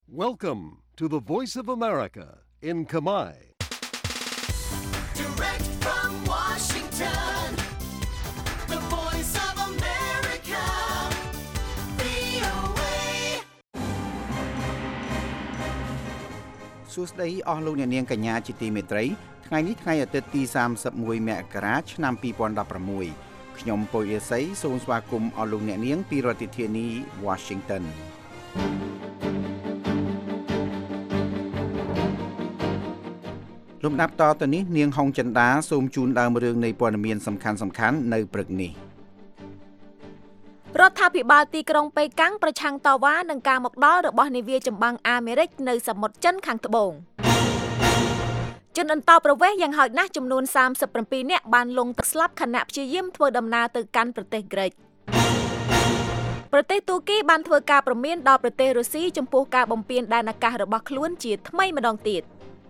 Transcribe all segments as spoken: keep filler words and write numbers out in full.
Welcome to the Voice of America in Kamai. Direct from Washington, the Voice of America, វី អូ เอសួស្តីអស់លោកអ្នកនាងកញ្ញាជាទីមេត្រីថ្ងៃនេះថ្ងៃអាទិត្យទីសាមសិបមួយមករាឆ្នាំពីរពាន់ដប់ប្រាំមួយខ្ញុំពុយអេសីសូមស្វាគមន៍អស់លោកអ្នកនាងពីរដ្ឋធានី Washingtonលំដាប់តទៅនេះនាងហុងចិន្តាសូមជូនដើមរឿងនៃព័ត៌មានសំខាន់សំខាន់នៅព្រឹកនេះរដ្ឋាភិបាលទីក្រុងប៉េកាំងប្រឆាំងតវ៉ានឹងការមកដល់របស់នាវាចម្បាំងអាមេរិកនៅសមុទ្រចិនខាងត្បូងជនអន្តោប្រវេសន៍យ៉ាងហោចណាស់ចំនួនសាមសិបប្រាំពីរនាក់បានលង់ទឹកស្លាប់ខណៈព្យាយាមធ្វើដំណើរទៅកាន់ប្រទេសក្រិកប្រទេសទូគីបានធ្វើការព្រមានដល់ប្រទេសរុស្ស៊ីចំពោះការបំពានដែនអាកាសរបស់ខ្លួនជាថ្មីម្ដងទៀត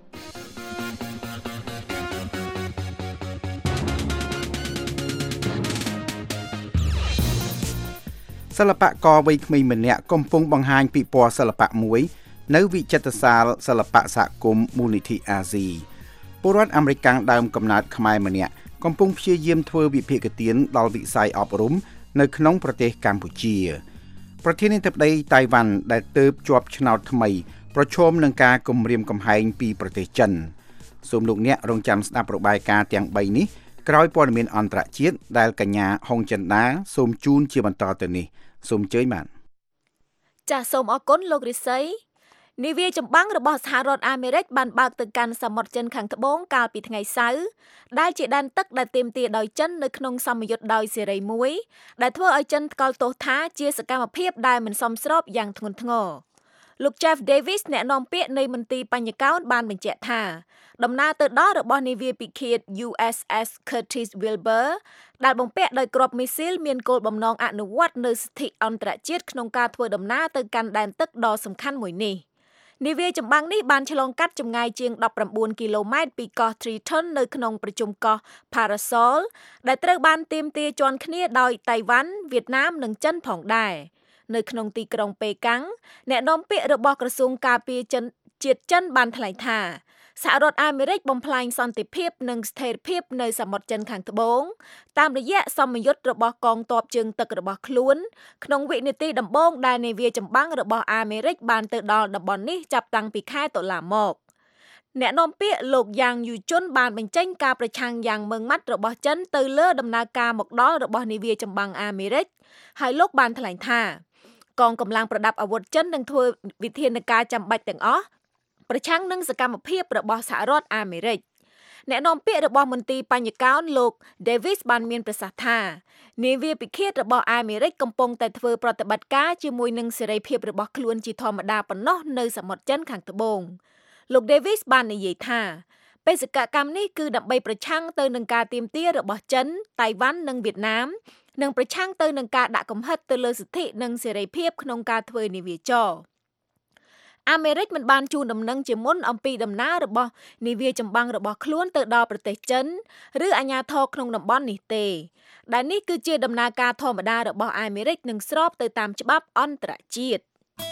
សិល្បករវ័យក្មេងម្នាក់កំពុងបង្ហាញពិព័រណ៍សិល្បៈមួយនៅវិចិត្រសាលសិល្បៈសហគមន៍មូលនិធិអាស៊ីពលរដ្ឋអាមេរិកដើមកំណើតខ្មែរម្នាក់កំពុងព្យាយាមធ្វើវិភាគទានដល់វិស័យអប់រំនៅក្នុងប្រទេសកម្ពុជាប្រធានាធិបតីតៃវ៉ាន់ដែលទើបជាប់ឆ្នោតថ្មីប្រឈមនឹងការគំរាមកំហែងពីប្រទេសចិនសូមលោកអ្នករងចាំស្ដាប់របាយការណ៍ទាំងបីនេះក្រោយព័ត៌មានអន្តរជាតិដែលកញ្ញាហុងចិន្តាសូមជូនជាបន្តទៅនេះសូមអញ្ជើញបានចាសសូមអរគុណលោករិស័យនាវាចម្បាំងរបស់សហរដ្ឋអាមេរិកបានបើកទៅកាន់សមុទ្រចិនខាងត្បូងកាលពីថ្ងៃសៅរ៍ដែលជាដែនទឹកដែលទាមទារដោយចិននៅក្នុងសម្ពយុទ្ធដោយសេរីមួយដែលធ្វើឲ្យចិនថ្កោលទោសថាជាសកម្មភាពដែលមិនសមស្របយ៉ាងធ្ងន់ធ្ងរលោក Jeff Davis អ្នកនាំពាក្យនៃមន្ទីរបញ្ញកោណបានបញ្ជាក់ថាដំណើរទៅដល់របស់នាវាពិឃាត យូ អេស អេស Curtis Wilbur ដែលបំពាក់ដោយគ្រាប់មីស៊ីលមានគោលបំណងអនុវត្តនូវសិទ្ធិអន្តរជាតិក្នុងការធ្វើដំណើរទៅកាន់ដែនទឹកដ៏សំខាន់មួយនេះនាវាចម្បាំងនេះបានឆ្លងកាត់ចម្ងាយជាងដប់ប្រាំបួនគីឡូម៉ែត្រពីកោះ Triton នៅក្នុងប្រជុំកោះ Parasol ដែលត្រូវបានទាមទារជាន់គ្នាដោយតៃវ៉ាន់វៀតណាមនិងចិនផងដែរនៅក្នុងទីក្រុងប៉េកាំងអ្នកនាំពាក្យរបស់ក្រសួងការពារចិនជាតិចិនបានថ្លែងថាសហរដ្ឋអាមេរិកបំផ្លាញសន្តិភាពនិងស្ថិរភាពនៅសមុទ្រចិនខាងត្បូងតាមរយៈសម្ពយុទ្ធរបស់កងទ័ពជើងទឹករបស់ខ្លួនក្នុងវិនាទីដំបូងដែលនាវាចម្បាំងរបស់អាមេរិកបានទៅដល់តំបន់នេះចាប់តាំងពីខែតុលាមកអ្នកនាំពាក្យលោកយ៉ាងយូជុនបានបញ្ចេញការប្រឆាំងយ៉ាងម៉ឺងម៉ាត់របស់ចិនទៅលើដំណើរការមកដល់របស់នាវាចម្បាំងអាមេរិកហើយលោកបានថ្លែងថាកងកម្លាំងប្រដាប់អាវុធចិននឹងធ្វើវិធានការចាំបាច់ទាំងអស់ប្រឆាំងនឹងសកម្មភាពរបស់សហរដ្ឋអាមេរិកអ្នកនាំពាក្យរបស់មន្ទីរបញ្ញកោណលោក Davis បានមានប្រសាសន៍ថានាវាពិឃាតរបស់អាមេរិកកំពុងតែធ្វើប្រតិបត្តិការជាមួយនឹងសេរីភាពរបស់ខ្លួនជាធម្មតាប៉ុណ្ណោះនៅសមុទ្រចិនខាងត្បូងលោក Davis បាននិយាយថាបេសកកម្មនេះគឺដើម្បីប្រឆាំងទៅនឹងការទាមទាររបស់ចិនតៃវ៉ាន់និងវៀតណាមនិងប្រឆាំងទៅនឹងការដាក់កំហិតទៅលើសិទ្ធិនិងសេរីភាពក្នុងការធ្វើនាវាចរអាមេរិកមិនបានជូនដំណឹងជាមុនអំពីដំណើររបស់នាវាចម្បាំងរបស់ខ្លួនទៅដល់ប្រទេសចិនឬអាជ្ញាធរក្នុងតំបន់នេះទេដែលនេះគឺជាដំណើរការធម្មតារបស់អាមេរិកនិងស្របទៅតាមច្បាប់អន្តរជាតិ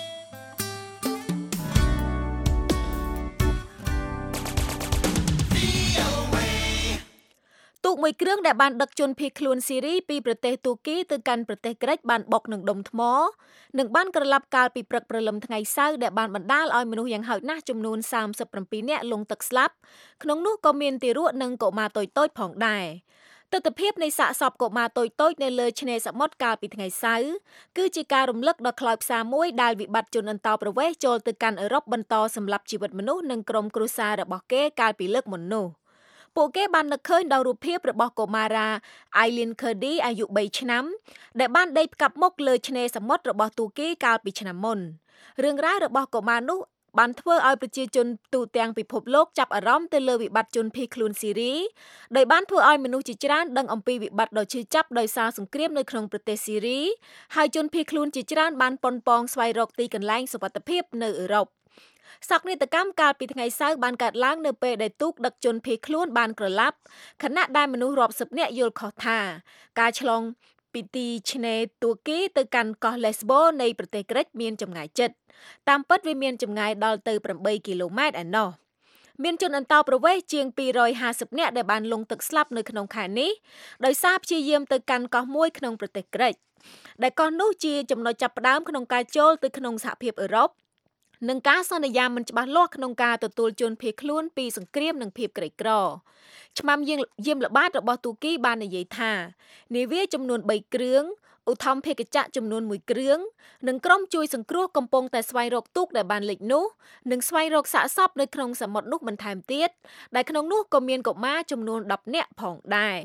ទូកមួយគ្រឿងដែលបានដឹកជនភៀសខ្លួនស៊ីរីពីប្រទេសទូគីទៅកាន់ប្រទេសក្រិកបានបុកនឹងដុំថ្មនិងបានក្រឡាប់កាលពីព្រឹកព្រលឹមថ្ងៃសៅរ៍ដែលបានបណ្ដាលឲ្យមនុស្សយ៉ាងហោចណាស់ចំនួនសាមសិបប្រាំពីរនាក់លង់ទឹកស្លាប់ក្នុងនោះក៏មានទារកនិងកុមារតូចៗផងដែរទស្សនវិជ្ជានៃសាកសពកុមារតូចៗនៅលើឆ្នេរសមុទ្រកាលពីថ្ងៃសៅរ៍គឺជាការរំលឹកដ៏ខ្លោចផ្សាមួយដែលវិបត្តិជនអន្តោប្រវេសន៍ចូលទៅកាន់អឺរ៉ុបបន្តសម្លាប់ជីវិតមនុស្សនិងក្រុមគ្រួសាររបស់គេកាលពីលើកមុននោះពួកគេបាននឹកឃើញដល់រូបភាពរបស់កុមារា Eileen Kurdi អាយុបីឆ្នាំដែលបានដេកផ្កាប់មុខលើឆ្នេរសមុទ្ររបស់ទូគីកាលពីឆ្នាំមុនរឿងរ៉ាវរបស់កុមារនោះបានធ្វើឲ្យប្រជាជនទូទាំងពិភពលោកចាប់អារម្មណ៍ទៅលើវិបត្តិជនភៀសខ្លួនស៊ីរីដោយបានធ្វើឲ្យមនុស្សជាច្រើនដឹងអំពីវិបត្តិដ៏ឈឺចាប់ដោយសារសង្គ្រាមនៅក្នុងប្រទេសស៊ីរីហើយជនភៀសខ្លួនជាច្រើនបានប៉ុនប៉ងស្វែងរកទីកន្លែងសុវត្ថិភាពនៅអឺរ៉ុបសកម្មកម្មកាលពីថ្ងៃសៅរ៍បានកើតឡើងនៅពេលដែលទូកដឹកជនភៀសខ្លួនបានក្រឡាប់ខណៈដែលមនុស្សរាប់សិបនាក់យល់ខុសថាការឆ្លង ពីពីទីឆ្នេរទួគីទៅកាន់កោះ Lesbos នៃប្រទេសក្រិចមានចម្ងាយជិតតាមពិតវាមានចម្ងាយដល់ទៅeightគីឡូម៉ែត្រឯណោះមានជនអន្តោប្រវេសន៍ជាងtwo hundred fiftyនាក់ដែលបានលង់ទឹកស្លាប់នៅក្នុងខែនេះដោយសារព្យាយាមទៅកាន់កោះមួយក្នុងប្រទេសក្រិចដែលកោះនោះជាចំណុចចាប់ផ្ដើមក្នុងការចូលទៅក្នុងសហភាពអឺរ៉ុបនិងការសន្យាមិនច្បាស់លាស់ក្នុងការទទួលជនភៀសខ្លួនពីសង្គ្រាមនិងភាពក្រីក្រឆ្មាំយាមល្បាតរបស់ទូគីបាននិយាយថានាវាចំនួនthreeគ្រឿងឧទ្ធម្ភាគចក្រចំនួនoneគ្រឿងនិងក្រុមជួយសង្គ្រោះកំពុងតែស្វែងរកទូកដែលបានលិចនោះនិងស្វែងរកសាកសពនៅក្នុងសមុទ្រនោះបន្ថែមទៀតដែលក្នុងនោះក៏មានកុមារចំនួនtenនាក់ផងដែរ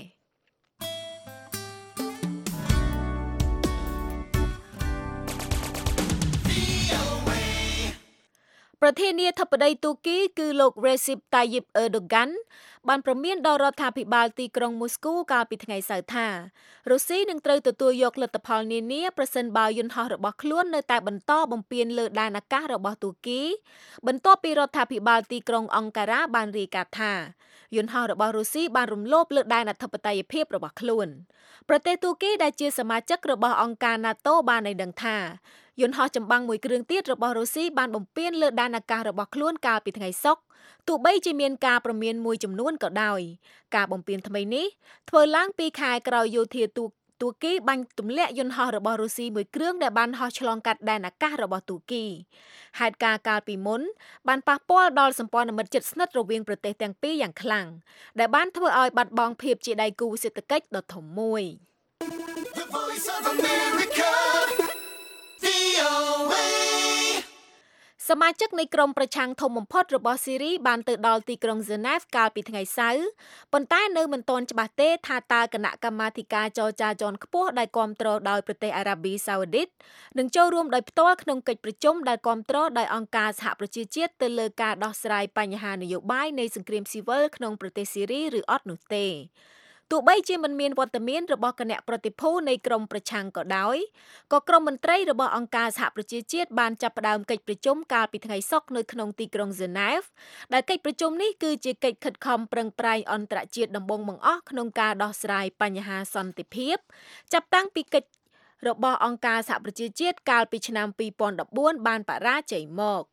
ប្រធានាធិបតីទូគីគឺលោក Recep Tayyip Erdogan បានប្រមានដល់រដ្ឋាភិបាលទីក្រុងមូស្គូកាលពីថ្ងៃសៅរ៍ថារុស្ស៊ីនឹងត្រូវទទួលយកលទ្ធផលនានាប្រសិនបើយន្តហោះរបស់ខ្លួននៅតែបន្តបំពានលើដែនអាកាសរបស់ទូគីបន្ទាប់ពីរដ្ឋាភិបាលទីក្រុងអង្ការ៉ាបានរាយការណ៍ថាយន្តហោះរបស់រុស្ស៊ីបានរំលោភលើដែនអធិបតេយ្យភាពរបស់ខ្លួនប្រទេសទូគីដែលជាសមាជិករបស់អង្គការ NATO បានឲ្យដឹងថាយន្តហោះចម្បាំងមួយគ្រឿងទៀតរបស់រុស្ស៊ីបានបំពានលើដែនអាកាសរបស់ខ្លួនកាលពីថ្ងៃសុក្រទោះបីជាមានការព្រមានមួយចំនួនក៏ដោយការបំពានថ្មីនេះធ្វើឡើងពីខែក្រោយយោធាទូទូគីបាញ់ទម្លាក់យន្តហោះរបស់រុស្ស៊ីមួយគ្រឿងដែលបានហោះឆ្លងកាត់ដែនអាកាសរបស់ទូគីហេតុការណ៍កាលពីមុនបានប៉ះពាល់ដល់សម្ព័ន្ធមិត្តជិតស្និទ្ធរវាងប្រទេសទាំងពីរយ៉ាងខ្លាំងដែលបានធ្វើឲ្យបាត់បង់ភាពជាដៃគូសេដ្ឋកិច្ចដ៏ធំមួយ The Voice of America, V O A សមាជិកនៃក្រុមប្រឆាំងធំបំផុតរបស់ស៊ីរីបានទៅដល់ទីក្រុងហ្សឺណែវកាលពីថ្ងៃសៅរ៍ប៉ុន្តែនៅមិនទាន់ច្បាស់ទេថាតើគណៈកម្មាធិការចរចាជាន់ខ្ពស់ដែលគាំទ្រដោយប្រទេសអារ៉ាប៊ីសាអូឌីតនឹងចូលរួមដោយផ្ទាល់ក្នុងកិច្ចប្រជុំដែលគាំទ្រដោយអង្គការសហប្រជាជាតិទៅលើការដោះស្រាយបញ្ហានយោបាយនៃសង្គ្រាមស៊ីវិលក្នុងប្រទេសស៊ីរីឬអត់នោះទេទោះបីជាមិនមានវត្តមានរបស់គណៈប្រតិភូនៃក្រមប្រឆាំងក៏ដោយក៏ក្រុមមន្ត្រីរបស់អង្គការសហប្រជាជាតិបានចាប់ផ្ដើមកិច្ចប្រជុំកាលពីថ្ងៃសុក្រនៅក្នុងទីក្រុងហ្សឺណែវដែលកិច្ចប្រជុំនេះគឺជាកិច្ចខិតខំប្រឹងប្រែងអន្តរជាតិដំបូងបង្អស់ក្នុងការដោះស្រាយបញ្ហាសន្តិភាពចាប់តាំងពីកិច្ចរបស់អង្គការសហប្រជាជាតិកាលពីឆ្នាំtwo thousand fourteenបានបរាជ័យមក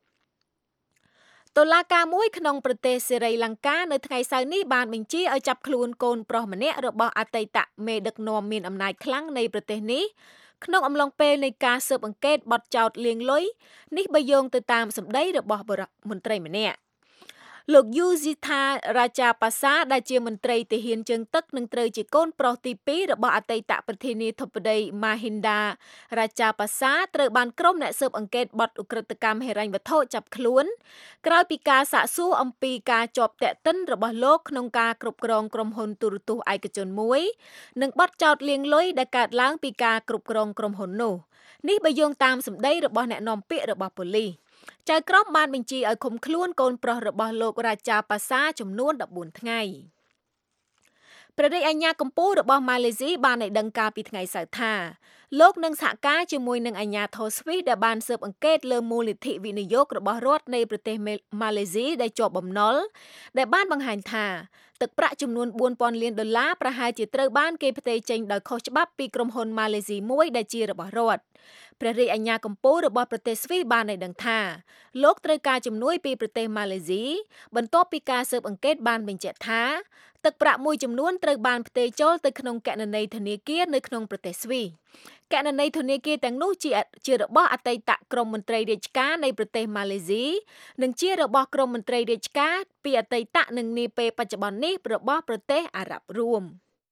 តុលាការមួយក្នុងប្រទេសសេរីលង្កានៅថ្ងៃសៅរ៍នេះបានបញ្ជាឲ្យចាប់ខ្លួនកូនប្រុសម្នាក់របស់អតីតមេដឹកនាំមានអំណាចខ្លាំងនៃប្រទេសនេះក្នុងអំឡុងពេលនៃការស៊ើបអង្កេតបទចោទលាងលុយនេះបើយោងទៅតាមសម្ដីរបស់មន្ត្រីម្នាក់លោកយូស៊ីថារាជាប៉ាសាដែលជាមន្ត្រីទាហានជើងទឹកនឹងត្រូវជាកូនប្រុសទីtwoរបស់អតីតប្រធានាធិបតីម៉ាហ៊ីនដារាជាប៉ាសាត្រូវបានក្រុមអ្នកស៊ើបអង្កេតបទឧក្រិដ្ឋកម្មហិរញ្ញវត្ថុចាប់ខ្លួនក្រោយពីការសាកសួរអំពីការជាប់ទាក់ទិនរបស់លោកក្នុងការគ្រប់គ្រងក្រុមហ៊ុនទូរទស្សន៍ឯកជនមួយនិងបទចោទលាងលុយដែលកើតឡើងពីការគ្រប់គ្រងក្រុមហ៊ុននោះនេះបើយោងតាមសម្ដីរបស់អ្នកនាំពាក្យរបស់ប៉ូលីសចៅក្រមបានបញ្ជាឲ្យឃុំខ្លួនកូនប្រុសរបស់លោករាជាប៉ាសាចំនួនfourteenថ្ងៃព្រះរាជអាជ្ញាកម្ពុជារបស់ម៉ាឡេស៊ីបានឲ្យដឹងកាលពីថ្ងៃសៅរ៍ថាលោកនឹងសហការជាមួយនឹងអាជ្ញាធរស្វីសដែលបានស៊ើបអង្កេតលើមូលនិធិវិនិយោគរបស់រដ្ឋនៃប្រទេសម៉ាឡេស៊ីដែលជាប់បំណុលដែលបានបង្ហាញថាទឹកប្រាក់ចំនួនfour thousandលានដុល្លារប្រហែលជាត្រូវបានគេផ្ទេរចេញដោយខុសច្បាប់ពីក្រុមហ៊ុនម៉ាឡេស៊ីមួយដែលជារបស់រដ្ឋព្រះរាជអាជ្ញាកម្ពុជារបស់ប្រទេសស្វីសបានឲ្យដឹងថាលោកត្រូវការជំនួយពីប្រទេសម៉ាឡេស៊ីបន្ទាប់ពីការស៊ើបអង្កេតបានបញ្ជាក់ថាទឹកប្រាក់មួយចំនួនត្រូវបានផ្ទេរចូលទៅក្នុងគណនីធនាគារនៅក្នុងប្រទេសស្វីសគណនីធនាគារទាំងនោះជាជារបស់អតីតក្រុមមន្ត្រីរាជការនៃប្រទេសម៉ាឡេស៊ីនិងជារបស់ក្រុមមន្ត្រីរាជការពីអតីតនិងនាពេលបច្ចុប្បន្ននេះរបស់ប្រទេសអារ៉ាប់រួម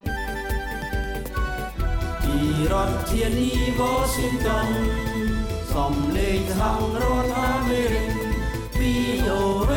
ពីរដ្ឋធានី Washington សំឡេងសហរដ្ឋអាមេរិក V O A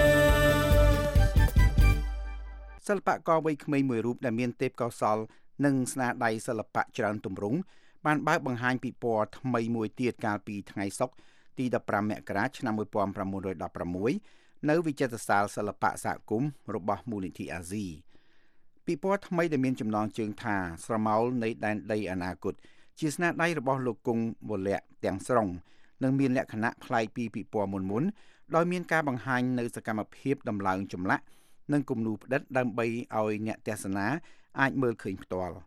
សិល្បករវ័យក្មេងមួយរូបដែលមានទេពកោសល្យនិងស្នាដៃសិល្បៈច្រើនទម្រង់បានបើកបង្ហាញពិព័រណ៍ថ្មីមួយទៀតកាលពីថ្ងៃសុក្រទីfifteenមករាឆ្នាំnineteen sixteenនៅវិចិត្រសាលសិល្បៈសហគមន៍របស់មូលនិធិអាស៊ីពិព័រណ៍ថ្មីដែលមានចំណងជើងថាស្រមោលនៃដែនដីអនាគតជាស្នាដៃរបស់លោកគង់វលៈទាំងស្រុងនិងមានលក្ខណៈប្លែកពីពិព័រណ៍មុនមុនដោយមានការបង្ហាញនៅសកម្មភាពដំឡើងចម្លាក់និងគំនូរផ្ដិតដើម្បីឲ្យអ្នកទស្សនាអាចមើលឃើញផ្ទាល់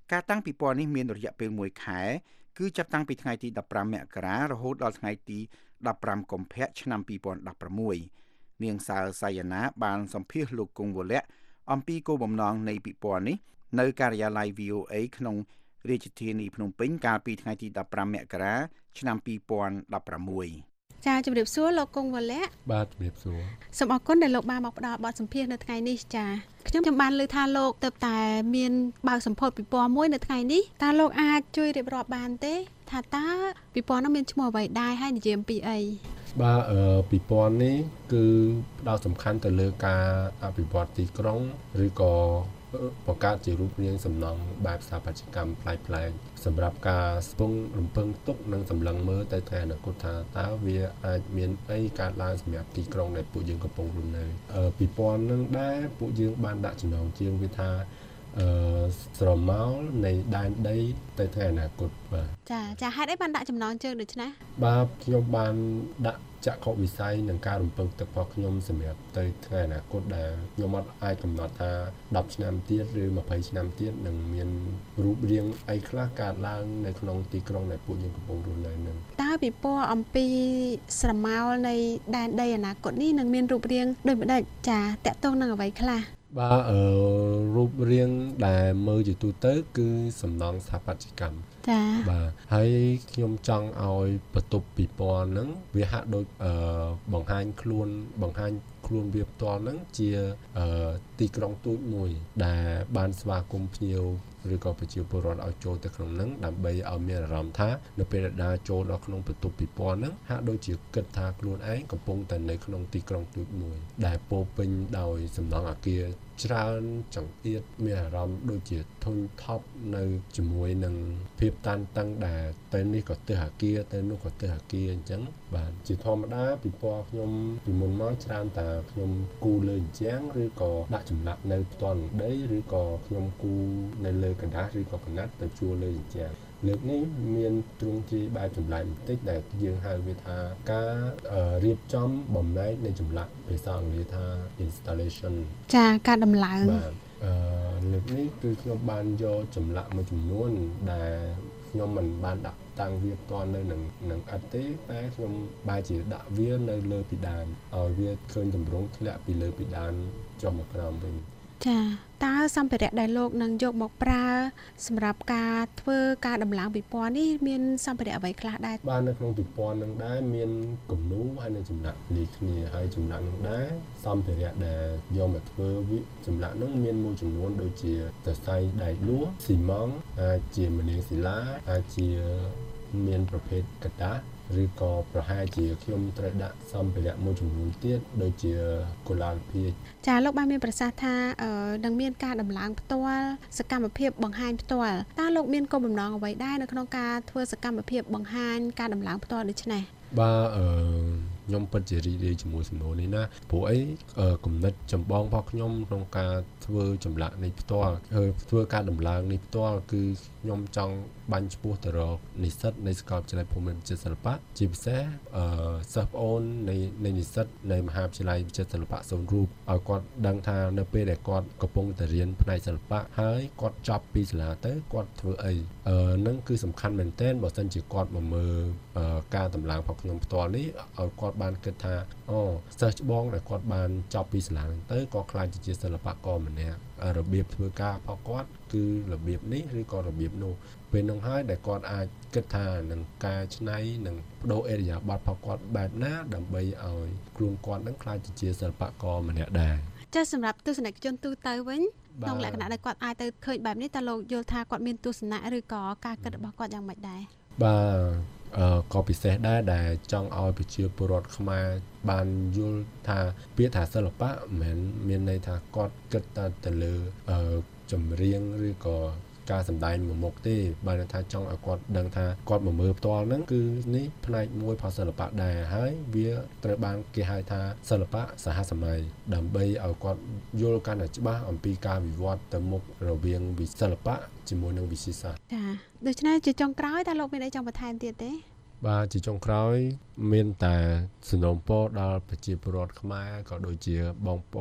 ការតាំងពិព័រណ៍នេះមានរយៈពេលមួយខែគឺចាប់តាំងពីថ្ងៃទីដប់ប្រាំមករារហូតដល់ថ្ងៃទីដប់ប្រាំកុម្ភៈឆ្នាំពីរពាន់ដប់ប្រាំមួយនាងសើសៃណាបានសម្ភាសលោកគង់វលៈអំពីគោលបំណងនៃពិព័រណ៍នេះនៅការិយាល័យ វី អូ អេ ក្នុងរាជធានីភ្នំពេញកាលពីថ្ងៃទីដប់ប្រាំមករាឆ្នាំពីរពាន់ដប់ប្រាំមួយចាជំរាបសួរលោកគង់វលៈបាទជំរាបសួរសូមអរគុណដែលលោកបានមកផ្ដល់បទសម្ភាសន៍នៅថ្ងៃនេះចាខ្ញុំខ្ញុំបានឮថាលោកទើបតែមានបើកសម្ពោធពិព័រណ៍មួយនៅថ្ងៃនេះតើលោកអាចជួយរៀបរាប់បានទេថាតើពិព័រណ៍នោះមានឈ្មោះអ្វីដែរហើយនិយាយអំពីអីបាទអឺពិព័រណ៍នេះគឺផ្ដោតសំខាន់ទៅលើការអភិវឌ្ឍទីក្រុងឬក៏បង្កើតជារូបរាងសំណង់បែបស្ថាបត្យកម្មប្លែកៗសម្រាប់ការស្ពងរំពឹងទុកនិងសម្លឹងមើលទៅថ្ងៃអនាគតថាតើវាអាចមានអីកើតឡើងសម្រាប់ទីក្រុងដែលពួកយើងកំពុងរស់នៅពិព័រណ៍នឹងដែរពួកយើងបានដាក់ចំណងជើងវាថាអឺស្រមោលនៃដែនដីទៅថ្ងៃអនាគតបាទចាចាហេតុអីបានដាក់ចំណងជើងដូចនេះបាទខ្ញុំបានដាក់ចក្ខុវិស័យនឹងការរំពឹងទុករបស់ខ្ញុំសម្រាប់ទៅថ្ងៃអនាគតដែលខ្ញុំអត់អាចកំណត់ថាដប់ឆ្នាំទៀតឬម្ភៃឆ្នាំទៀតនឹងមានរូបរាងអីខ្លះកើតឡើងនៅក្នុងទីក្រុងដែលពួកយើងកំពុងរស់នៅនឹងតើពិព័រណ៍អំពីស្រមោលនៃដែនដីអនាគតនេះនឹងមានរូបរាងដូចម្ដេចចាតកតងនឹងអ្វីខ្លះបាទអឺរូបរាងដែលមើលជាទូទៅគឺសំណង់ស្ថាបត្យកម្មចាបាទហើយខ្ញុំចង់ឲ្យបន្ទប់ពិព័រណ៍ហ្នឹងវាហាក់ដូចអឺបង្ហាញខ្លួនបង្ហាញខ្លួនវាផ្ទាល់ហ្នឹងជាអឺទីក្រុងទូចមួយដែលបានស្វាគមន៍ភ្ញៀវឬក៏ប្រជាពលរដ្ឋឲ្យចូលទៅក្នុងហ្នឹងដើម្បីឲ្យមានអារម្មណ៍ថានៅពេលដែលដើរចូលដល់ក្នុងបន្ទប់ពិព័រណ៍ហ្នឹងហាក់ដូចជាគិតថាខ្លួនឯងកំពុងតែនៅក្នុងទីក្រុងទូចមួយដែលពោពេញដោយសំណង់អគារច្រើនចង្អៀតមានអារម្មណ៍ដូចជាធុញថប់នៅជាមួយនឹងភាពតានតឹងដែលទៅនេះក៏ទិសអគារទៅនោះក៏ទិសអគារអញ្ចឹងបាទជាធម្មតាពិព័រណ៍ខ្ញុំពីមុនមកច្រើនតែខ្ញុំគូលើជញ្ជាំងឬក៏ដាក់ចម្លាក់នៅផ្ទាល់នឹងដីឬក៏ខ្ញុំគូនៅលើកណ្ដាស់ឬក៏កណាត់ទៅជួរលើជញ្ជាំងលើកនេះមានទ្រង់ទ្រាយបែបចម្លែកបន្តិចដែលយើងហៅវាថាការរៀបចំបំណែកនៃចម្លាក់ភាសាអង់គ្លេសថា installation ចាការដំឡើងបាទអឺលើកនេះគឺខ្ញុំបានយកចម្លាក់មួយចំនួនដែលខ្ញុំមិនបានដាក់តាំងវាផ្ទាល់នៅនឹងនឹងអត់ទេតែខ្ញុំបែរជាដាក់វានៅលើពីដានឲ្យវាឃើញទម្រង់ធ្លាក់ពីលើពីដានចុះមកក្រោមវិញចាតើសម្ភារៈដែលលោកនឹងយកមកប្រើសម្រាប់ការធ្វើការដំឡើងពិព័រណ៍នេះមានសម្ភារៈអ្វីខ្លះដែរបាទនៅក្នុងពិព័រណ៍នឹងដែរមានគំនូរហើយនិងចម្លាក់លាយគ្នាហើយចម្លាក់នឹងដែរសម្ភារៈដែលយកមកធ្វើវិចម្លាក់នឹងមានមួយចំនួនដូចជាសរសៃដែកលួសស៊ីម៉ង់អាចជាមនាងសិលាអាចជាមានប្រភេទกระดาษឬក៏ប្រហែលជាខ្ញុំត្រូវដាក់សម្ភារៈមួយចំនួនទៀតដូចជាកុលាលភាជចាលោកបានមានប្រសាសន៍ថានឹងមានការដំឡើងផ្ទាល់សកម្មភាពបង្ហាញផ្ទាល់តើលោកមានគោលបំណងអ្វីដែរនៅក្នុងការធ្វើសកម្មភាពបង្ហាញការដំឡើងផ្ទាល់ដូចនេះបាទអឺខ្ញុំពិតជារីករាយជាមួយសំណួរនេះណាព្រោះអីគំនិតចម្បងរបស់ខ្ញុំក្នុងការធ្វើចម្លាក់នេះផ្ទាល់ធ្វើការដំឡើងនេះផ្ទាល់គឺខ្ញុំចង់បាញ់ឈ្មោះទៅរកនិស្សិតនៃសាកលវិទ្យាល័យភូមិន្ទវិចិត្រសិល្បៈជាពិសេសអឺសិស្សប្អូននៃនៃនិស្សិតនៃមហាវិទ្យាល័យវិចិត្រសិល្បៈសូនរូបឲ្យគាត់ដឹងថានៅពេលដែលគាត់កំពុងតែរៀនផ្នែកសិល្បៈហើយគាត់ចប់ពីសាលាទៅគាត់ធ្វើអីអឺនឹងគឺសំខាន់មែនទែនបើសិនជាគាត់មកមើលការដំឡើងរបស់ខ្ញុំផ្ទាល់នេះឲ្យគាត់បានគិតថាអូសិស្សច្បងដែលគាត់បានចប់ពីសាលាហ្នឹងទៅក៏ខ្លាចជាសិល្បករម្នាក់របៀបធ្វើការរបស់គាត់គឺរបៀបនេះឬក៏របៀបនោះពេលនោះហើយដែលគាត់អាចគិតថានឹងការច្នៃនឹងបដូរអេរិយាបថរបស់គាត់បែបណាដើម្បីឲ្យខ្លួនគាត់នឹងខ្លាចជាសិល្បករម្នាក់ដែរចាសម្រាប់ទស្សនិកជនទូទៅវិញក្នុងលក្ខណៈដែលគាត់អាចទៅឃើញបែបនេះតើលោកយល់ថាគាត់មានទស្សនៈឬក៏ការគិតរបស់គាត់យ៉ាងម៉េចដែរបាទអឺក៏ពិសេសដែរដែលចង់ឲ្យប្រជាពលរដ្ឋខ្មែរបានយល់ថាពាក្យថាសិល្បៈមិនមែនមានន័យថាគាត់គិតតែទៅលើអឺចម្រៀងឬក៏ការសម្ដែងមួយមុខទេបើថាចង់ឲ្យគាត់ដឹងថាគាត់មកមើលផ្ទាល់ហ្នឹងគឺនេះផ្នែកមួយរបស់សិល្បៈដែរហើយវាត្រូវបានគេហៅថាសិល្បៈសហសម័យដើម្បីឲ្យគាត់យល់កាន់តែច្បាស់អំពីការវិវត្តទៅមុខរវាងវិសិល្បៈជាមួយនឹងវិទ្យាសាស្ត្រចាដូច្នេះជាចុងក្រោយតើលោកមានអីចង់បន្ថែមទៀតទេបាទជាចុងក្រោយមានតែសំណូមពរដល់ប្រជាពលរដ្ឋខ្មែរក៏ដូចជាបងប្អូន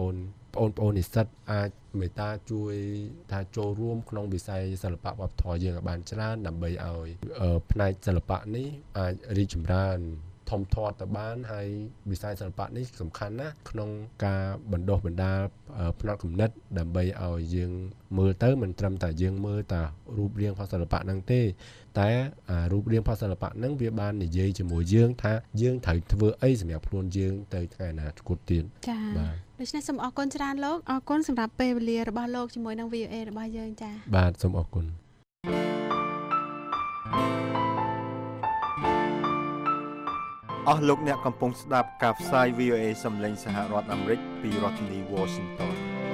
បងប្អូននិស្សិតអាចមេត្តាជួយថាចូលរួមក្នុងវិស័យសិល្បៈវប្បធម៌យើងឲ្យបានច្រើនដើម្បីឲ្យផ្នែកសិល្បៈនេះអាចរីកចម្រើនធំធាត់ទៅបានហើយវិស័យសិល្បៈនេះសំខាន់ណាស់ក្នុងការបណ្ដុះបណ្ដាលផ្នត់គំនិតដើម្បីឲ្យយើងមើលទៅមិនត្រឹមតែយើងមើលតែរូបរាងរបស់សិល្បៈហ្នឹងទេតែរូបរាងរបស់សិល្បៈហ្នឹងវាបាននិយាយជាមួយយើងថាយើងត្រូវធ្វើអីសម្រាប់ខ្លួនយើងទៅថ្ងៃអនាគតទៀតចា៎បាទដូច្នេះសូមអរគុណច្រើនលោកអរគុណសម្រាប់ពេលវេលារបស់លោកជាមួយនឹង វី អូ អេ របស់យើងចា៎បាទសូមអរគុណអស់លោកអ្នកកំពុងស្ដាប់ការផ្សាយ វី អូ អេ សំឡេងសហរដ្ឋអាមេរិកពីរដ្ឋធានី Washington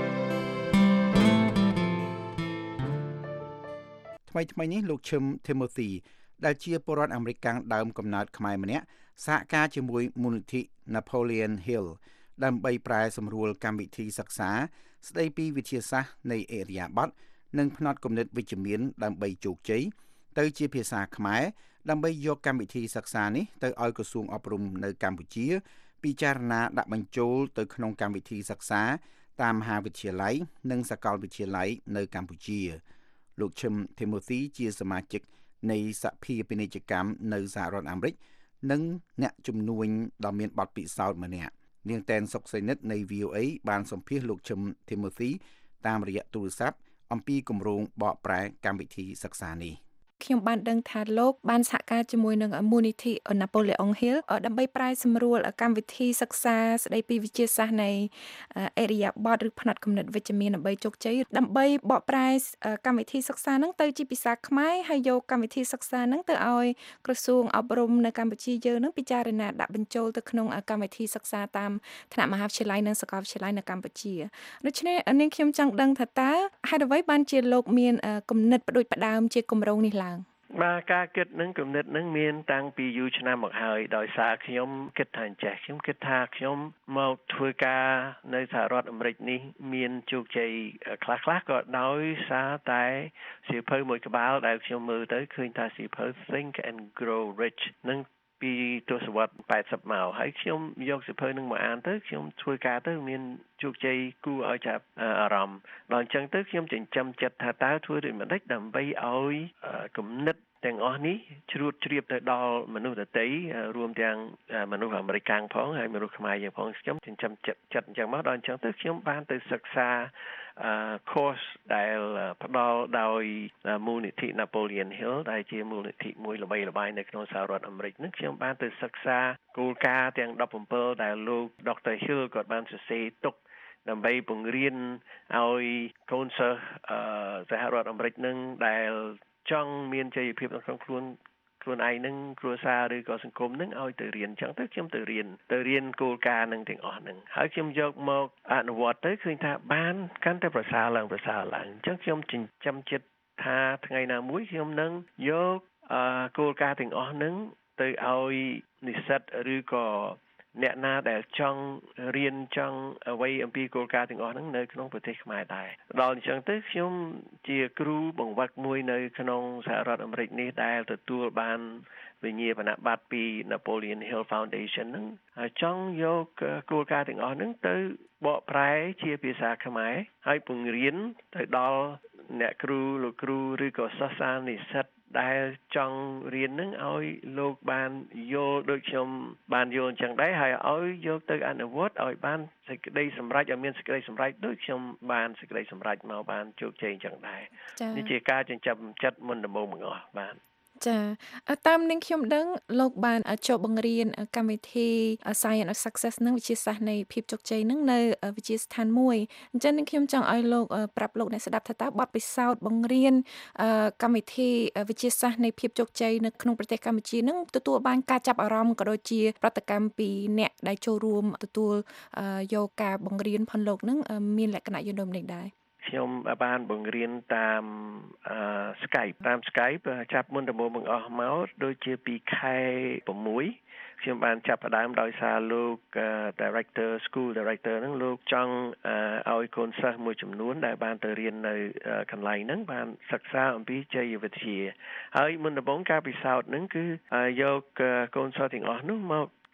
ថ្មីថ្មីនេះលោកឈឹម Timothy ដែលជាពលរដ្ឋអាមេរិកកាំងដើមកំណើតខ្មែរម្នាក់សហការជាមួយមូលនិធិ Napoleon Hill ដើម្បីប្រែសម្រួលកម្មវិធីសិក្សាស្ដីពីវិទ្យាសាស្ត្រនៃឥរិយាបថនិងផ្នត់គំនិតវិជ្ជមានដើម្បីជោគជ័យទៅជាភាសាខ្មែរដើម្បីយកកម្មវិធីសិក្សានេះទៅឲ្យក្រសួងអប់រំនៅកម្ពុជាពិចារណាដាក់បញ្ចូលទៅក្នុងកម្មវិធីសិក្សាតាមមហាវិទ្យាល័យនិងសាកលវិទ្យាល័យនៅកម្ពុជាលោកឈឹម Timothy ជាសមាជិកនៃសភាពាណិជ្ជកម្មនៅសហរដ្ឋអាមេរិកនិងអ្នកជំនួញដ៏មានបទពិសោធន៍ម្នាក់នាងតែនសុកសីនិតនៃ វី អូ អេ បានសម្ភាសលោកឈឹម Timothy តាមរយៈទូរស័ព្ទអំពីគម្រោងបកប្រែកម្មវិធីសិក្សានេះខ្ញុំបានដឹងថាលោកបានសហការជាមួយនឹងមូលនិធិ Napoleon Hill ដើម្បីប្រែសម្រួលកម្មវិធីសិក្សាស្ដីពីវិទ្យាសាស្ត្រនៃឥរិយាបថឬផ្នត់គំនិតវិជ្ជមានដើម្បីជោគជ័យដើម្បីបកប្រែកម្មវិធីសិក្សាហ្នឹងទៅជាភាសាខ្មែរហើយយកកម្មវិធីសិក្សាហ្នឹងទៅឲ្យក្រសួងអប់រំនៅកម្ពុជាយើងហ្នឹងពិចារណាដាក់បញ្ចូលទៅក្នុងកម្មវិធីសិក្សាតាមថ្នាក់មហាវិទ្យាល័យនិងសាកលវិទ្យាល័យនៅកម្ពុជាដូច្នេះនាងខ្ញុំចង់ដឹងថាតើហេតុអ្វីបានជាលោកមានគំនិតផ្ដួចផ្ដើមជាគម្រោងនេះឡើងបាទការគិតនឹងគំនិតនឹងមានតាំងពីយូរឆ្នាំមកហើយដោយសារខ្ញុំគិតថាអញ្ចេះខ្ញុំគិតថាខ្ញុំមកធ្វើការនៅសហរដ្ឋអាមេរិកនេះមានជោគជ័យខ្លះៗក៏ដោយសារតែសៀវភៅមួយក្បាលដែលខ្ញុំមើលទៅឃើញថាសៀវភៅ Think and Grow Rich នឹងពីទសវត្សរ៍แปดสิบមកហើយខ្ញុំយកសៀវភៅនឹងមកអានទៅខ្ញុំធ្វើការទៅមានជោគជ័យគួរឲ្យចាប់អារម្មណ៍ដល់អញ្ចឹងទៅខ្ញុំចិញ្ចឹមចិត្តថាតើធ្វើដូចម្តេចដើម្បីឲ្យគំនិតទាំងអស់នេះជ្រួតជ្រាបទៅដល់មនុស្សដទៃរួមទាំងមនុស្សអាមេរិកកាំងផងហើយមនុស្សខ្មែរយើងផងខ្ញុំចិញ្ចឹមចិត្តចិត្តអញ្ចឹងមកដល់អញ្ចឹងទៅខ្ញុំបានទៅសិក្សាអឺ course ដែលផ្ដល់ដោយមូលនិធិ Napoleon Hill ដែលជាមូលនិធិមួយល្បីល្បាញនៅក្នុងសហរដ្ឋអាមេរិកនេះខ្ញុំបានទៅសិក្សាគោលការណ៍ទាំងseventeenដែលលោក Doctor Hill គាត់បានសរសេរទុកដើម្បីបង្រៀនឲ្យកូនសិស្សសហរដ្ឋអាមេរិកនឹងដែលចង់មានជ័យភាពក្នុងខ្លួនខ្លួនឯងនឹងគ្រួសារឬក៏សង្គមនឹងឲ្យទៅរៀនអញ្ចឹងទៅខ្ញុំទៅរៀនទៅរៀនគោលការណ៍នឹងទាំងអស់ហ្នឹងហើយខ្ញុំយកមកអនុវត្តទៅឃើញថាបានកាន់តែប្រសើរឡើងប្រសើរឡើងអញ្ចឹងខ្ញុំចិញ្ចឹមចិត្តថាថ្ងៃណាមួយខ្ញុំនឹងយកគោលការណ៍ទាំងអស់ហ្នឹងទៅឲ្យនិស្សិតឬក៏អ្នកណាដែលចង់រៀនចង់អ្វីអំពីគោលការណ៍ទាំងអស់ហ្នឹងនៅក្នុងប្រទេសខ្មែរដែរដល់អញ្ចឹងទៅខ្ញុំជាគ្រូបង្វឹកមួយនៅក្នុងសហរដ្ឋអាមេរិកនេះដែលទទួលបានវិញ្ញាបនបត្រពី Napoleon Hill Foundation ហ្នឹងហើយចង់យកគោលការណ៍ទាំងអស់ហ្នឹងទៅបកប្រែជាភាសាខ្មែរហើយបង្រៀនទៅដល់អ្នកគ្រូលោកគ្រូឬក៏សិស្សសានិស្សិតដែលចង់រៀននឹងឲ្យលោកបានយល់ដូចខ្ញុំបានយល់អញ្ចឹងដែរហើយឲ្យយកទៅអនុវត្តឲ្យបានសេចក្តីសម្រេចឲ្យមានសេចក្តីសម្រេចដូចខ្ញុំបានសេចក្តីសម្រេចមកបានជោគជ័យអញ្ចឹងដែរនេះជាការចិញ្ចឹមចិត្តមុនដំបូងបង្អស់បាទចាតាមនាងខ្ញុំដឹងលោកបានចូលបង្រៀនកម្មវិធី Science of Success នឹងវិទ្យាសាស្ត្រនៃភាពជោគជ័យនឹងនៅវិទ្យាស្ថានមួយអញ្ចឹងនាងខ្ញុំចង់ឲ្យលោកប្រាប់លោកអ្នកស្ដាប់ថាតើបទពិសោធន៍បង្រៀនកម្មវិធីវិទ្យាសាស្ត្រនៃភាពជោគជ័យនៅក្នុងប្រទេសកម្ពុជានឹងទទួលបានការចាប់អារម្មណ៍ក៏ដូចជាប្រតិកម្មពីអ្នកដែលចូលរួមទទួលយកការបង្រៀនផងលោកនឹងមានលក្ខណៈយ៉ាងដូចម្តេចដែរខ្ញុំបានបង្រៀនតាម Skype តាម Skype ចាប់មុនដំបូងបង្អស់មកដូចជាពីខែsixខ្ញុំបានចាប់ផ្ដើមដោយសារលោក director school director ហ្នឹងលោកចង់ឲ្យកូនសិស្សមួយចំនួនដែលបានទៅរៀននៅកន្លែងហ្នឹងបានសិក្សាអំពីជ័យវិទ្យាហើយមុនដំបូងការពិសោធន៍ហ្នឹងគឺយកកូនសិស្សទាំងអស់នោះមក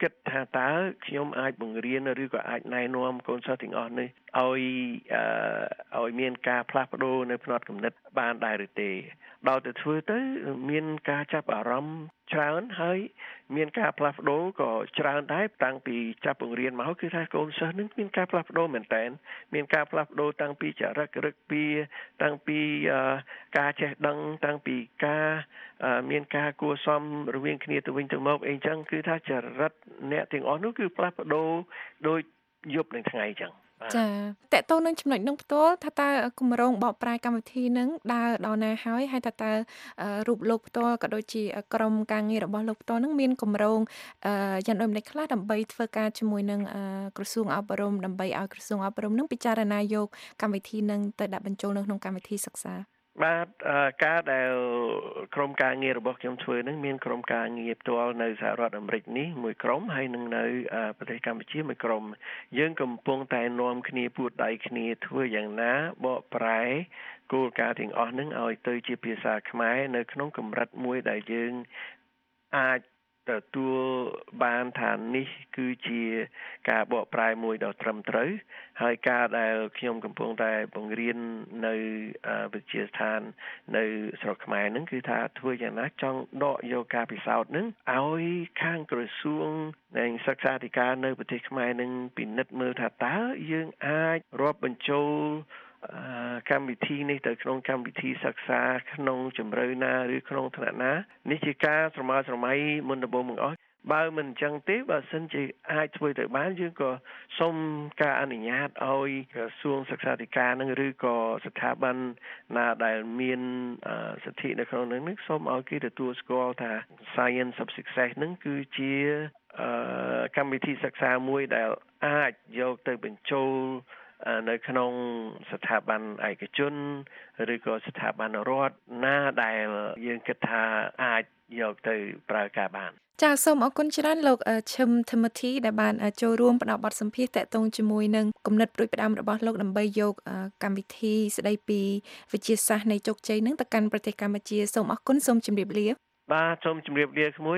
គិតថាតើខ្ញុំអាចបង្រៀនឬក៏អាចណែនាំកូនសិស្សទាំងអស់នេះឲ្យឲ្យមានការផ្លាស់ប្ដូរនៅផ្នត់គំនិតបានដែរឬទេដល់ទៅធ្វើទៅមានការចាប់អារម្មណ៍ច្រើនហើយមានការផ្លាស់ប្ដូរក៏ច្រើនដែរតាំងពីចាប់បង្រៀនមកគឺថាកូនសិស្សនឹងមានការផ្លាស់ប្ដូរមែនតើមានការផ្លាស់ប្ដូរតាំងពីចរិតរឹកពីតាំងពីការចេះដឹងតាំងពីការមានការគួរសមរវាងគ្នាទៅវិញទៅមកអីចឹងគឺថាចរិតអ្នកទាំងអស់នោះគឺផ្លាស់ប្ដូរដោយយប់និងថ្ងៃចឹងចាតើតើនឹងចំណុចនឹងផ្ទាល់ថាតើគម្រោងបកប្រែកម្មវិធីនឹងដើរដល់ណាហើយហើយតើតើរូបលោកផ្ទាល់ក៏ដូចជាក្រុមការងាររបស់លោកផ្ទាល់នឹងមានគម្រោងយ៉ាងដូចម្តេចខ្លះដើម្បីធ្វើការជាមួយនឹងក្រសួងអប់រំដើម្បីឲ្យក្រសួងអប់រំនឹងពិចារណាយកកម្មវិធីនឹងទៅដាក់បញ្ចូលនៅក្នុងកម្មវិធីសិក្សាបាទការដែលក្រុមការងាររបស់ខ្ញុំធ្វើនឹងមានក្រុមការងារផ្ទាល់នៅសហរដ្ឋអាមេរិកនេះមួយក្រុមហើយនឹងនៅប្រទេសកម្ពុជាមួយក្រុមយើងកំពុងតែនាំគ្នាពួតដៃគ្នាធ្វើយ៉ាងណាបកប្រែគោលការណ៍ទាំងអស់នឹងឲ្យទៅជាភាសាខ្មែរនៅក្នុងកម្រិតមួយដែលយើងអាចទទួលបានថានេះគឺជាការបកប្រែមួយដ៏ត្រឹមត្រូវហើយការដែលខ្ញុំកំពុងតែបង្រៀននៅវិទ្យាស្ថាននៅស្រុកខ្មែរហ្នឹងគឺថាធ្វើយ៉ាងណាចង់ដកយកការពិសោធន៍ហ្នឹងឲ្យខាងក្រសួងនៃសិក្សាធិការនៅប្រទេសខ្មែរហ្នឹងពិនិត្យមើលថាតើយើងអាចរាប់បញ្ចូលកម្មវិធីនេះទៅក្នុងកម្មវិធីសិក្សាក្នុងជម្រៅណាឬក្នុងថ្នាក់ណានេះជាការស្រមើស្រមៃមុនដំបូងបង្អស់បើមិនអញ្ចឹងទេបើសិនជាអាចធ្វើទៅបានយើងក៏សូមការអនុញ្ញាតឲ្យក្រសួងសិក្សាធិការនឹងឬក៏ស្ថាប័នណាដែលមានសិទ្ធិនៅក្នុងនឹងសូមឲ្យគេទទួលស្គាល់ថា Science of Success នឹងគឺជាកម្មវិធីសិក្សាមួយដែលអាចយកទៅបញ្ចូលនៅក្នុងស្ថាប័នឯកជនឬក៏ស្ថាប័នរដ្ឋណាដែលយើងគិតថាអាចយកទៅប្រើការបានចាសសូមអរគុណច្រើនលោកឈឹម Timothy ដែលបានចូលរួមផ្ដល់បទសម្ភាសន៍តាក់ទងជាមួយនឹងគំនិតប្រួយផ្ដាំរបស់លោកដើម្បីយកកម្មវិធីស្ដីពីវិទ្យាសាស្ត្រនៃជោគជ័យនឹងទៅកាន់ប្រទេសកម្ពុជាសូមអរគុណសូមជម្រាបលាបាទសូមជម្រាបលាក្មួយ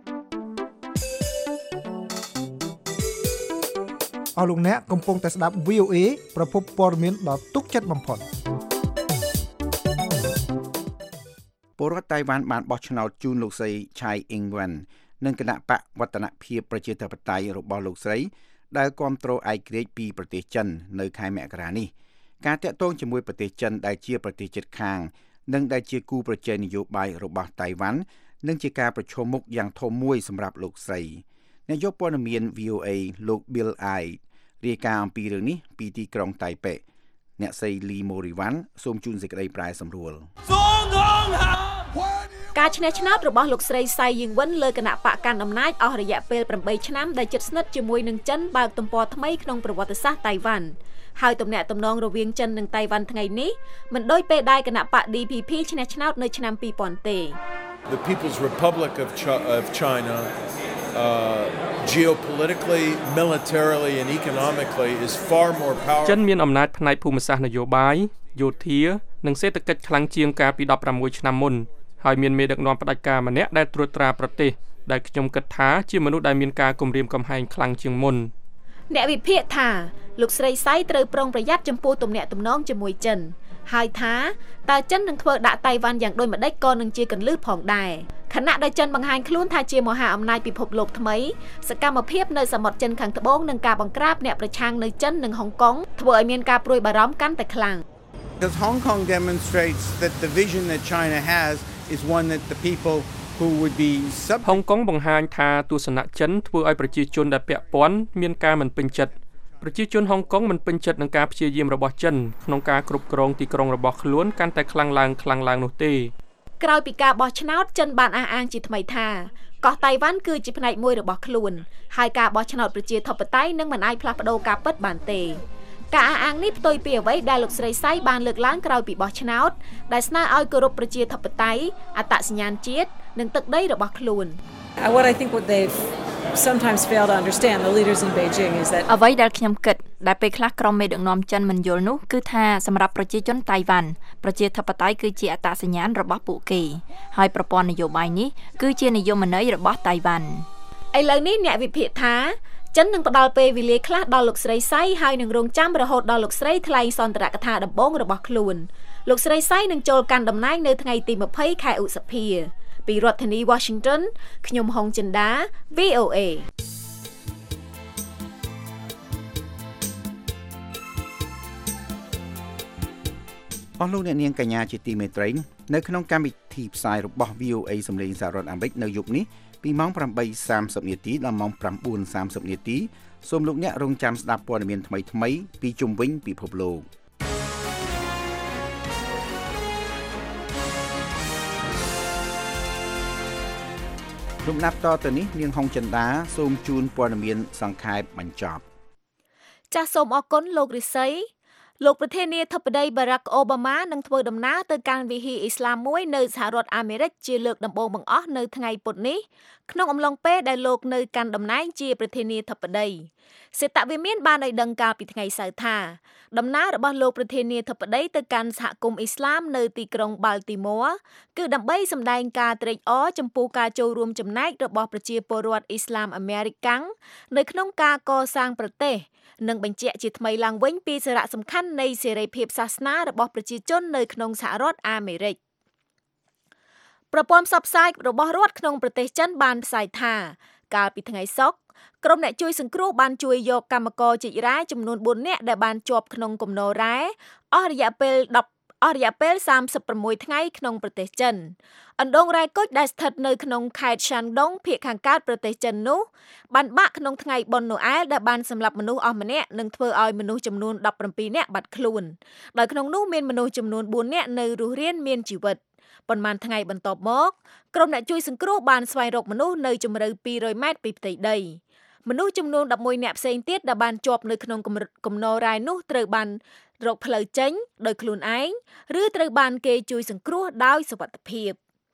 អស់លោកអ្នកកំពុងតែស្ដាប់ វី អូ เอ ប្រភពព័ត៌មានដ៏ទុកចិត្តបំផុតពលរដ្ឋតៃវ៉ាន់បានបោះឆ្នោតជូនលោកស្រីឆៃអ៊ីងវ៉ាន់និងគណៈបកវឌ្ឍនភាពប្រជាធិបតេយ្យរបស់លោកស្រីដែលគាំទ្រឯករាជ្យពីប្រទេសចិននៅខែមករានេះការតាក់ទងជាមួយប្រទេសចិនដែលជាប្រទេសជិតខាងនិងដែលជាគូប្រជែងនយោបាយរបស់តៃវ៉ាន់នឹងជាការប្រឈមមុខយ៉ាងធំមួយសម្រាប់លោកស្រីនាយកព័ត៌មាន វី អូ เอ លោក Bill Ai រាយការណ៍អំពីរឿងនេះពីទីក្រុងតៃប៉េអ្នកស្រី Lee Moriwan សូមជូនសេចក្តីប្រែសម្រួលការឈ្នះឆ្នោតរបស់លោកស្រីសៃយីងវិនលើគណៈបកកាន់អំណាចអស់រយៈពេលប្រាំបីឆ្នាំដែលជិតស្និទ្ធជាមួយនឹងចិនបើកទំព័រថ្មីក្នុងប្រវត្តិសាស្ត្រតៃវ៉ាន់ហើយទំនាក់ទំនងរវាងចិននិងតៃវ៉ាន់ថ្ងៃនេះមិនដូចពេលដែលគណៈបក ឌី พี พี ឈ្នះឆ្នោតនៅឆ្នាំពីរពាន់ទេ The People's Republic of, Ch- of China uh, geopolitically, militarily and economically is far more powerful ចិនមានអំណាចផ្នែកភូមិសាស្ត្រនយោបាយយោធានិងសេដ្ឋកិច្ចខ្លាំងជាងកាលពីដប់ប្រាំមួយឆ្នាំមុនហើយមានមេដឹកនាំផ្ដាច់ការម្នាក់ដែលត្រួតត្រាប្រទេសដែលខ្ញុំគិតថាជាមនុស្សដែលមានការគំរាមកំហែងខ្លាំងជាងមុនអ្នកវិភាគថាលោកស្រីសៃត្រូវប្រុងប្រយ័ត្នចំពោះទំនាក់ទំនងជាមួយចិនហើយថាតើចិននឹងធ្វើដាក់តៃវ៉ាន់យ៉ាងដូចម្តេចក៏នឹងជាកន្លឹះផងដែរខណៈដែលចិនបង្ហាញខ្លួនថាជាមហាអំណាចពិភពលោកថ្មីសកម្មភាពនៅសមុទ្រចិនខាងត្បូងនិងការបង្ក្រាបអ្នកប្រឆាំងនៅចិននិងហុងកុងធ្វើឲ្យមានការព្រួយបារម្ភកាន់តែខ្លាំង Because Hong Kong demonstrates that the vision that China has is one that the people who would be sub ហុងកុងបង្ហាញថាទស្សនៈចិនធ្វើឲ្យប្រជាជនដែលពាក់ព័ន្ធមានការមិនពេញចិត្តប្រជាជនហុងកុងមិនពេញចិត្តនឹងការព្យាយាមរបស់ចិនក្នុងការគ្រប់គ្រងទីក្រុងរបស់ខ្លួនកាន់តែខ្លាំងឡើងខ្លាំងឡើងនោះទេក្រោយពីការបោះឆ្នោតចិនបានអះអាងជាថ្មីថាកោះតៃវ៉ាន់គឺជាផ្នែកមួយរបស់ខ្លួនហើយការបោះឆ្នោតប្រជាធិបតេយ្យនឹងមិនអាចផ្លាស់ប្ដូរការពិតបានទេការអះអាងនេះផ្ទុយពីអ្វីដែលលោកស្រីសៃបានលើកឡើងក្រោយពីបោះឆ្នោតដែលស្នើឲ្យគោរពប្រជាធិបតេយ្យអត្តសញ្ញាណជាតិនិងទឹកដីរបស់ខ្លួន What I think what they've sometimes fail to understand the leaders in Beijing is that អ្វីដែលខ្ញុំគិតដែលពេលខ្លះក្រុមមេដឹកនាំចិនមិនយល់នោះគឺថាសម្រាប់ប្រជាជនតៃវ៉ាន់ប្រជាធិបតេយ្យគឺជាអត្តសញ្ញាណរបស់ពួកគេហើយប្រព័ន្ធនយោបាយនេះគឺជានិយមន័យរបស់តៃវ៉ាន់ឥឡូវនេះអ្នកវិភាគថាចិននឹងផ្ដល់ពេលវេលាខ្លះដល់លោកស្រីសៃហើយនឹងរងចាំរហូតដល់លោកស្រីថ្លែងសន្ទរកថាដំបូងរបស់ខ្លួនលោកស្រីសៃនឹងចូលកាន់តំណែងនៅថ្ងៃទីម្ភៃខែឧសភាពីរដ្ឋធានី Washington ខ្ញុំហុងចិន្តា វី អូ เอអស់លោកអ្នកនាងកញ្ញាជាទីមេត្រីនៅក្នុងកម្មវិធីផ្សាយរបស់ វី អូ เอ សម្លេងសហរដ្ឋអាមេរិកនៅយប់នេះពីម៉ោង ប្រាំបីសាមសិប នាទីដល់ម៉ោង ប្រាំបួនសាមសិប នាទីសូមលោកអ្នករងចាំស្ដាប់ព័ត៌មានថ្មីៗពីជុំវិញពិភពលោកលំដាប់តទៅនេះនាងហុងចិន្តាសូមជូនព័ត៌មានសង្ខេបបញ្ចប់ចាសសូមអរគុណលោករិស័យលោកប្រធានាធិបតី Barack Obama នឹងធ្វើដំណើរទៅកាន់វិហារអ៊ីស្លាមមួយនៅសហរដ្ឋអាមេរិកជាលើកដំបូងបង្អស់នៅថ្ងៃពុធនេះក្នុងអំឡុងពេលដែលលោកនៅកាន់តំណែងជាប្រធានាធិបតីសេតវិមានបានឲ្យដឹងកាលពីថ្ងៃសៅរ៍ថាដំណើររបស់លោកប្រធានាធិបតីទៅកាន់សហគមន៍អ៊ីស្លាមនៅទីក្រុង Baltimore គឺដើម្បីសម្ដែងការត្រេកអរចំពោះការចូលរួមចំណែករបស់ប្រជាពលរដ្ឋអ៊ីស្លាមអាមេរិកាំងនៅក្នុងការកសាងប្រទេសនិងបញ្ជាក់ជាថ្មីឡើងវិញពីសារៈសំខាន់នៃសេរីភាពសាសនារបស់ប្រជាជននៅក្នុងសហរដ្ឋអាមេរិកប្រព័ន្ធផ្សព្វផ្សាយរបស់រដ្ឋក្នុងប្រទេសចិនបានផ្សាយថាកាលពីថ្ងៃសុក្រក្រុមអ្នកជួយសង្គ្រោះបានជួយយកកម្មករជីករ៉ែចំនួនបួននាក់ដែលបានជាប់ក្នុងគំនររ៉ែអស់រយៈពេល10អស់រយៈពេលសាមសិបប្រាំមួយថ្ងៃក្នុងប្រទេសចិនអណ្ដូងរ៉ែគុជដែលស្ថិតនៅក្នុងខេត្តឆានដុងភាគខាងកើតប្រទេសចិននោះបានបាក់ក្នុងថ្ងៃបុណ្យណូអែលដែលបានសម្លាប់មនុស្សអស់ម្នាក់និងធ្វើឲ្យមនុស្សចំនួនដប់ប្រាំពីរនាក់បាត់ខ្លួនដោយក្នុងនោះមានមនុស្សចំនួនបួននាក់នៅរស់រានមានជីវិតប៉ុន្មានថ្ងៃបន្ទាប់មកក្រុមអ្នកជួយសង្គ្រោះបានស្វែងរកមនុស្សនៅជម្រៅពីររយម៉ែត្រពីផ្ទៃដីមនុស្សចំនួនដប់មួយនាក់ផ្សេងទៀតដែលបានជាប់នៅក្នុងគំនររ៉ែនោះត្រូវបានរកផ្លូវចេញដោយខ្លួនឯងឬត្រូវបានគេជួយសង្គ្រោះដោយសុវត្ថិភាព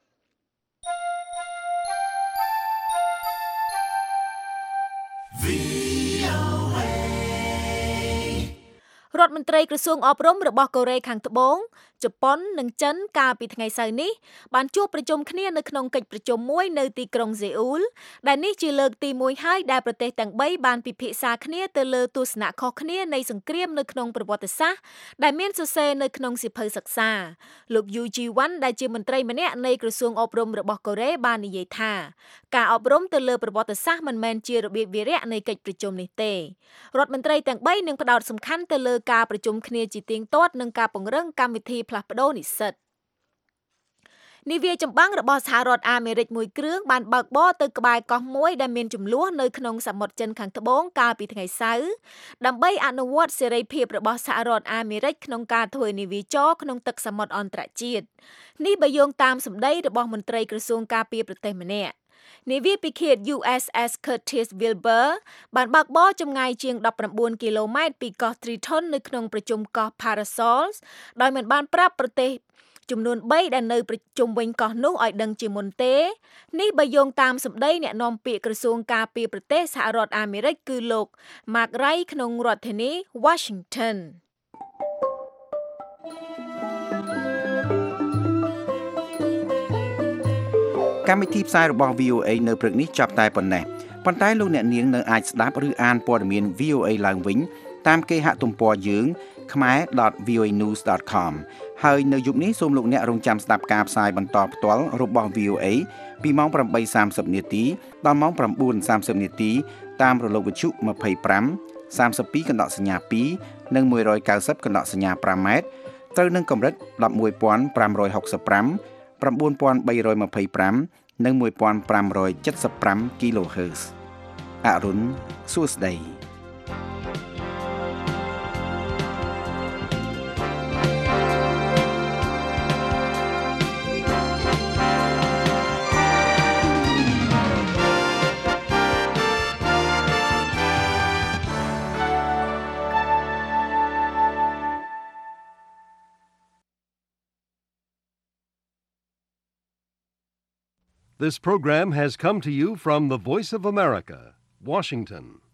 រដ្ឋមន្ត្រីក្រសួងអប់រំរបស់កូរ៉េខាងត្បូងជប៉ុននិងចិនកាលពីថ្ងៃសៅរ៍នេះបានជួបប្រជុំគ្នានៅក្នុងកិច្ចប្រជុំមួយនៅទីក្រុងសេអ៊ូលដែលនេះជាលើកទីមួយហើយដែលប្រទេសទាំងបីបានពិភាក្សាគ្នាទៅលើទស្សនៈខុសគ្នានៃសង្គ្រាមនៅក្នុងប្រវត្តិសាស្ត្រដែលមានសរសេរនៅក្នុងសៀវភៅសិក្សាលោកយូជីវ៉ាន់ដែលជាមន្ត្រីម្នាក់នៃក្រសួងអប់រំរបស់កូរ៉េបាននិយាយថាការអប់រំទៅលើប្រវត្តិសាស្ត្រមិនមែនជារបៀបវារៈនៃកិច្ចប្រជុំនេះទេរដ្ឋមន្ត្រីទាំងបីនឹងផ្ដោតសំខាន់ទៅលើការប្រជុំគ្នាជាទៀងទាត់និងការពង្រឹងកម្មវិធីផ្លាស់ប្ដូរនិស្សិតនាវាចម្បាំងរបស់សហរដ្ឋអាមេរិកមួយគ្រឿងបានបើកបរទៅក្បែរកោះមួយដែលមានជម្លោះនៅក្នុងសមុទ្រចិនខាងត្បូងកាលពីថ្ងៃសៅរ៍ដើម្បីអនុវត្តសេរីភាពរបស់សហរដ្ឋអាមេរិកក្នុងការធ្វើនាវាចរក្នុងទឹកសមុទ្រអន្តរជាតិនេះបើយោងតាមសម្ដីរបស់មន្ត្រីក្រសួងការពារប្រទេសម្នាក់នាវាពិឃាត យូ អេស អេស Curtis Wilbur បានបើកបរចម្ងាយជាងដប់ប្រាំបួនគីឡូម៉ែត្រពីកោះ Triton នៅក្នុងប្រជុំកោះ Parasols ដោយមិនបានប្រាប់ប្រទេសចំនួនបីដែលនៅប្រជុំវិញកោះនោះឲ្យដឹងជាមុនទេនេះបើយោងតាមសម្ដីអ្នកនាំពាក្យក្រសួងការពារប្រទេសសហរដ្ឋអាមេរិកគឺលោក Mark Ray ក្នុងរដ្ឋធានី Washington កម្មវិធីផ្សាយរបស់ វី អូ เอ នៅព្រឹកនេះចាប់តែប៉ុណ្ណេះប៉ុន្តែលោកអ្នកនាងនៅអាចស្ដាប់ឬអានព័ត៌មាន វី អូ เอ ឡើងវិញតាមគេហទំព័រយើង khmer dot v o a news dot com ហើយនៅយប់នេះសូមលោកអ្នករងចាំស្ដាប់ការផ្សាយបន្តផ្ទាល់របស់ វី អូ เอ ពីម៉ោងប្រាំបីសាមសិប នាទីដល់ម៉ោងប្រាំបួនសាមសិប នាទីតាមរលកវិទ្យុម្ភៃប្រាំ សាមសិបពីរកណ្ដកសញ្ញាពីរនិងមួយរយកៅសិបកណ្ដកសញ្ញាប្រាំម៉ែត្រត្រូវនឹងកម្រិតដប់មួយពាន់ប្រាំរយហកសិបប្រាំ ប្រាំបួនពាន់បីរយម្ភៃប្រាំនិងមួយពាន់ប្រាំរយចិតសិបប្រាំ kHz អរុនសួស្តី This program has come to you from the Voice of America, Washington.